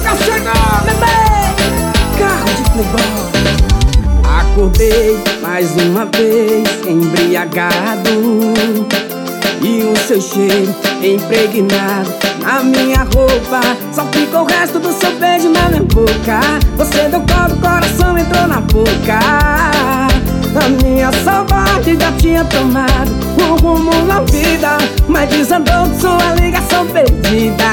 Tá chegando, bebê! Carro de playboy. Acordei mais uma vez embriagado, e o seu cheiro impregnado na minha roupa. Só ficou o resto do seu beijo na minha boca. Você deu colo, o coração entrou na boca. A minha saudade já tinha tomado um rumo na vida, mas desandou de sua ligação perdida.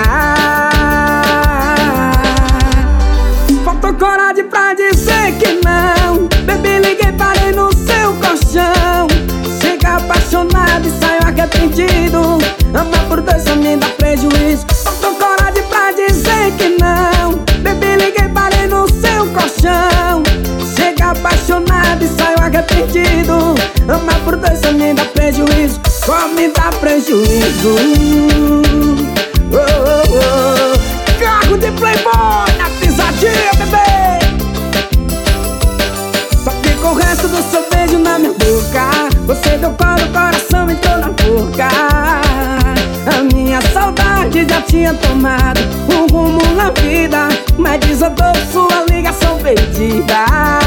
Faltou coragem pra dizer que não. Baby, liguei, parei no seu colchão. Chega apaixonado e saio arrependido. Amar por dois só me dá prejuízo. Faltou coragem pra dizer que não. Baby, liguei, parei no seu colchão. Chega apaixonado e saio arrependido. Amar por dois só me dá prejuízo. Só me dá prejuízo. Oh, oh, oh. Carro de playboy na pisadinha, bebê. Só ficou o resto do seu beijo na minha boca. Você deu colo, o coração entrou na boca. A minha saudade já tinha tomado um rumo na vida, mas desandou sua ligação perdida.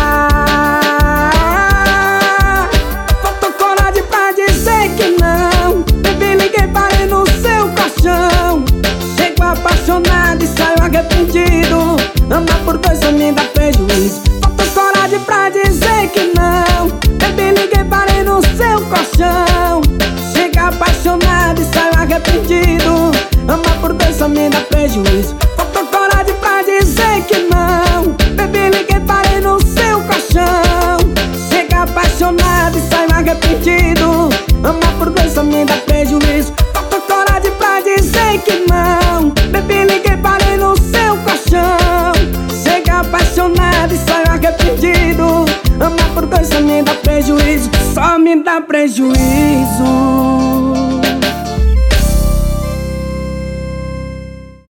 Faltou coragem pra dizer que não. Baby, liguei, parei no seu colchão. Chego apaixonado e saio arrependido. Amar por dois só me dá prejuízo. Faltou coragem pra dizer que não. Baby, liguei, parei no seu colchão. Chega apaixonado e saio arrependido. Amar por dois só me dá prejuízo. Faltou coragem pra dizer que não. Baby, liguei, parei no seu colchão. Chega apaixonado e saio arrependido. Amar por dois só me dá prejuízo. Faltou coragem pra dizer que não. Baby, liguei, parei no seu colchão. Chega apaixonado e saio arrependido. Amar por dois só me dá prejuízo. Só me dá prejuízo.